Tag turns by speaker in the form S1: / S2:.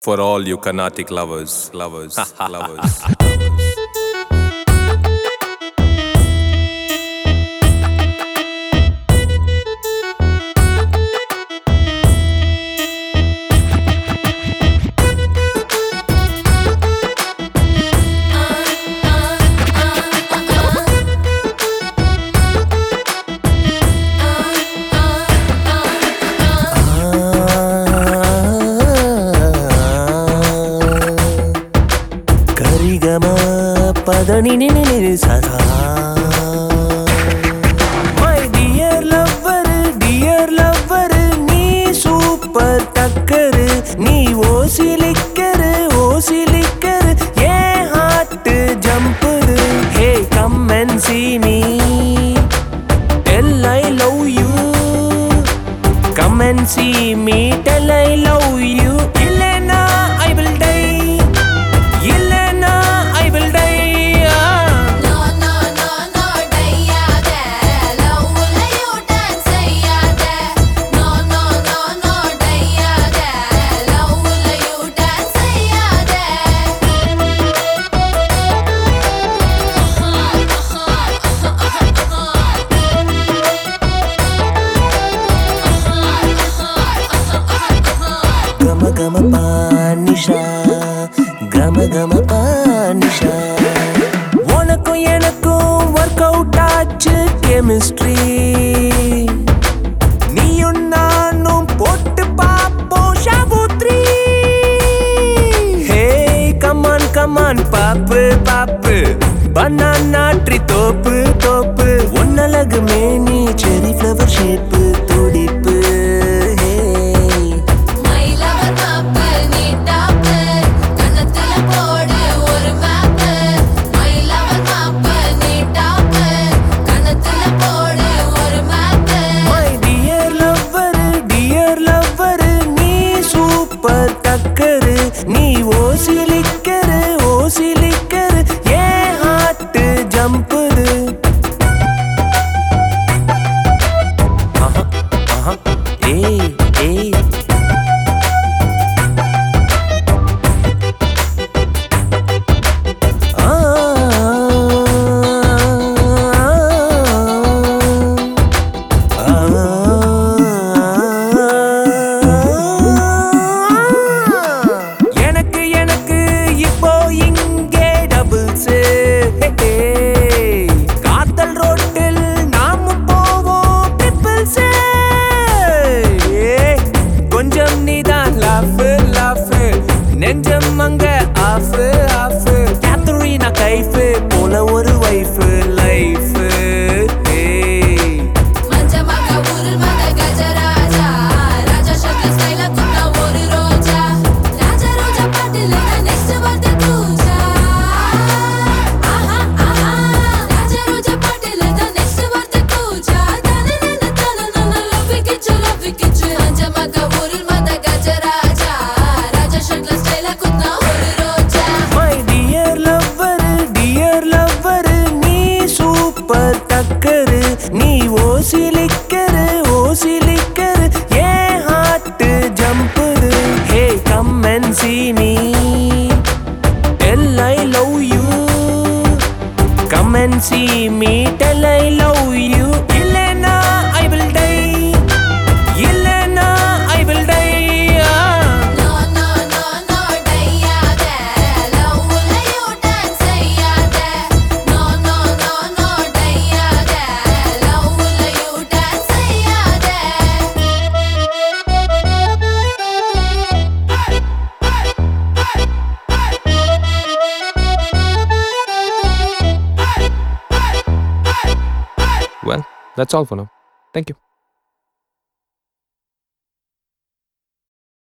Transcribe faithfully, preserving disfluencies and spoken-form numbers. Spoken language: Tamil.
S1: For all you Carnatic lovers, lovers, lovers.
S2: Padani ni ni ni sada. My dear lover, dear lover, nee super takkar, nee o silikkar, o silikkar, ye heart jumper. Hey, come and see me, tell I love you. Come and see me, tell I love you. Illena, I will die. Illena, I will die. Gama gama panisha, gama gama panisha. Unakum enakum work out ஆச்சு chemistry. நீயும் நானும் போட்டு பாப்போம் ஷாபுத்ரி. Hey, come on, come on, Pappu Pappu. Banana tree தோப்பு தோப்பு. ஒன்னழகு மேனி cherry flower shape துடிப்பு. நீ ஓசிலிக்கரு ஓசிலிக்கரு ஏ ஹார்ட் ஜம்புது. ஆஹா ஆஹா ஏய் ஏய் காத்தல் ரோட்டில் நாம போவோம் ட்ரிபிள்ஸ். கொஞ்சம் நீதான் லாஃப் லாஃப், நெஞ்சம் அங்க ஆஃப் ஆஃப். கேத்தரினா கைஃப் போல ஒரு வைஃப் லைஃப். நீ ஓசிலிக்கரு ஓசிலிக்கரு ஏ ஹார்ட் ஜம்புது. ஹே, come and see me, tell I love you. Come and see me, tell I love you. இல்லனா ஐ வில் டை. இல்லனா I will die.
S1: Well, that's all for now. Thank you.